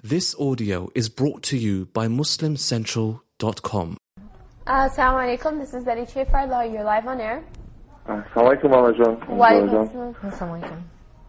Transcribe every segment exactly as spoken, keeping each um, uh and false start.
This audio is brought to you by Muslim Central dot com. Uh, Assalamu alaikum, this is Betty Chafarla, you're live on air. Uh, Assalamu alaikum, Mama John. Wa alaikum assalam.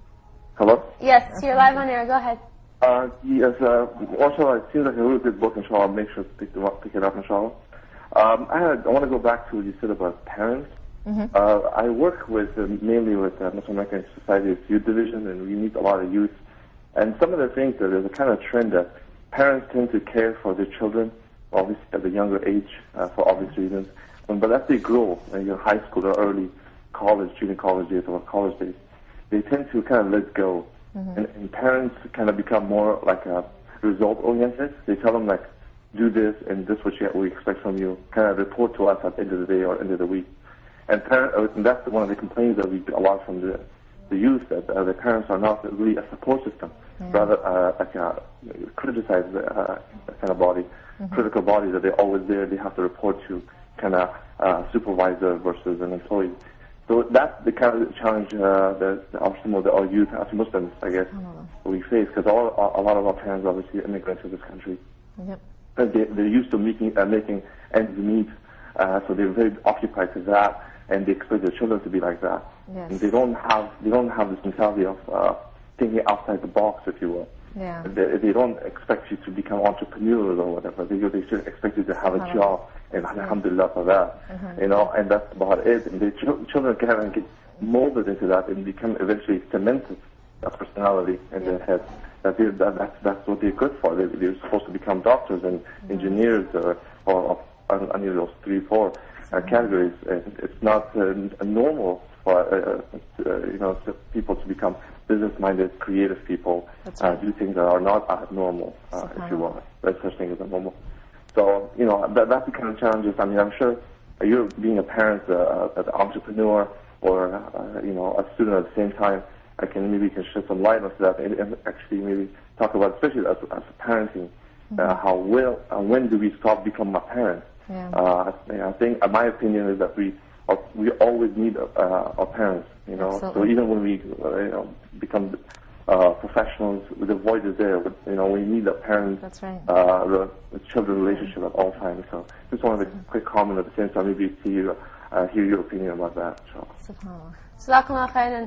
Hello? Yes, you're live on air, go ahead. Uh, yes, uh, mashallah, it seems like a really good book, inshallah. I'll make sure to pick, them up, pick it up, inshallah. Um, I, had, I want to go back to what you said about parents. Mm-hmm. uh, I work with, uh, mainly with uh, Muslim American Society's youth division, and we meet a lot of youth. And some of the things that there's a kind of trend that parents tend to care for their children, obviously at a younger age, uh, for obvious reasons. Um, but as they grow, in your high school or early college, junior college days or college days, they tend to kind of let go. Mm-hmm. And, and parents kind of become more like a result-oriented. They tell them, like, do this, and this is what you, we expect from you. Kind of report to us at the end of the day or end of the week. And, parent, uh, and that's one of the complaints that we get a lot from the, the youth, that uh, the parents are not really a support system. Yeah. Rather, uh, like a criticized uh, kind of body, mm-hmm. critical body that they're always there. They have to report to kind of uh, supervisor versus an employee. So that's the kind of challenge uh, that our, some of the, our youth, as Muslims, I guess, oh. we face, because all a lot of our parents obviously immigrants to this country. Yep. And they, they're used to making uh, making ends meet, uh, so they're very occupied to that, and they expect their children to be like that. Yes. And they don't have they don't have this mentality of uh, thinking outside the box, if you will. Yeah. They, they don't expect you to become entrepreneurs or whatever. They they should expect you to have a job, and alhamdulillah for that. Mm-hmm. You know, and that's about it. And the ch- children kind of get molded into that and become eventually cemented that personality in yeah. their head. That, that that's that's what they're good for. They, they're supposed to become doctors and mm-hmm. engineers or or, or any of those three, four uh, categories. And it's not uh, normal for uh, uh, you know people to become business-minded, creative people, right. uh, do things that are not abnormal, uh, if you will. There's such thing as abnormal. So, you know, that, that's the kind of challenges. I mean, I'm sure you're being a parent, uh, an entrepreneur, or, uh, you know, a student at the same time. I can maybe can shed some light onto that and, and actually maybe talk about, especially as, as parenting, mm-hmm. uh, how well, uh, when do we stop becoming a parent? Yeah. Uh, I think, uh, my opinion is that we uh, we always need uh, our parents, you know. Absolutely. So even when we, uh, you know, become uh, professionals, the void is there. But, you know, we need a parent, That's right. uh, the, the children relationship at all times. So just wanted a quick comment at the same time, maybe see you, uh, hear your opinion about that. SubhanAllah. Jazakallah khairan.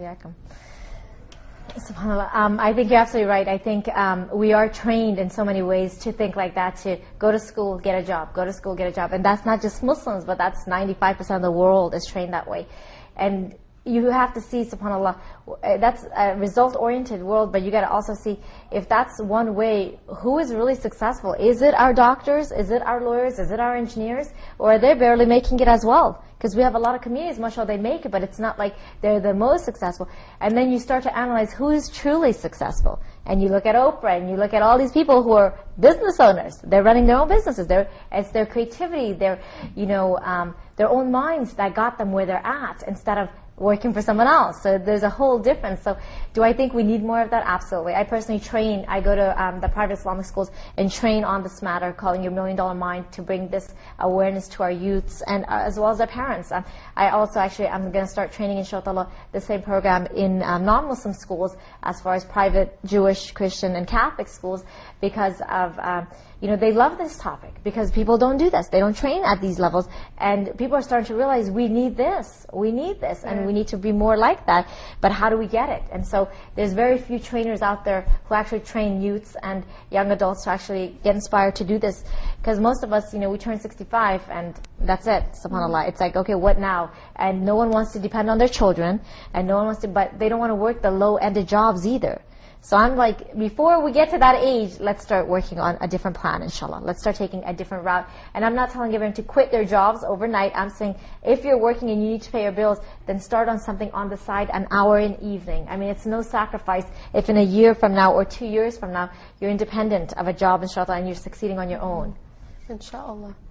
SubhanAllah. Um, I think you're absolutely right. I think um, we are trained in so many ways to think like that, to go to school, get a job, go to school, get a job. And that's not just Muslims, but that's ninety-five percent of the world is trained that way. And you have to see, subhanAllah, that's a result-oriented world, but you got to also see, if that's one way, who is really successful? Is it our doctors? Is it our lawyers? Is it our engineers? Or are they barely making it as well? Because we have a lot of communities, mashallah, they make it, but it's not like they're the most successful. And then you start to analyze who is truly successful. And you look at Oprah, and you look at all these people who are business owners. They're running their own businesses. They're, it's their creativity, their, you know, um, their own minds that got them where they're at, instead of working for someone else. So there's a whole difference. So do I think we need more of that? Absolutely. I personally train, I go to um, the private Islamic schools and train on this matter, calling your Million Dollar Mind, to bring this awareness to our youths and uh, as well as our parents. Um, I also actually, I'm going to start training, inshallah, the same program in um, non-Muslim schools, as far as private Jewish, Christian, and Catholic schools, because of, um, you know, they love this topic, because people don't do this. They don't train at these levels. And people are starting to realize we need this. We need this. And we need to be more like that. But how do we get it? And so there's very few trainers out there who actually train youths and young adults to actually get inspired to do this. Because most of us, you know, we turn sixty-five and that's it, subhanAllah. It's like, okay, what now? And no one wants to depend on their children. And no one wants to, but they don't want to work the low-ended jobs either. So I'm like, before we get to that age, let's start working on a different plan, inshallah. Let's start taking a different route. And I'm not telling everyone to quit their jobs overnight. I'm saying, if you're working and you need to pay your bills, then start on something on the side, an hour in the evening. I mean, it's no sacrifice if in a year from now or two years from now, you're independent of a job, inshallah, and you're succeeding on your own. Inshallah.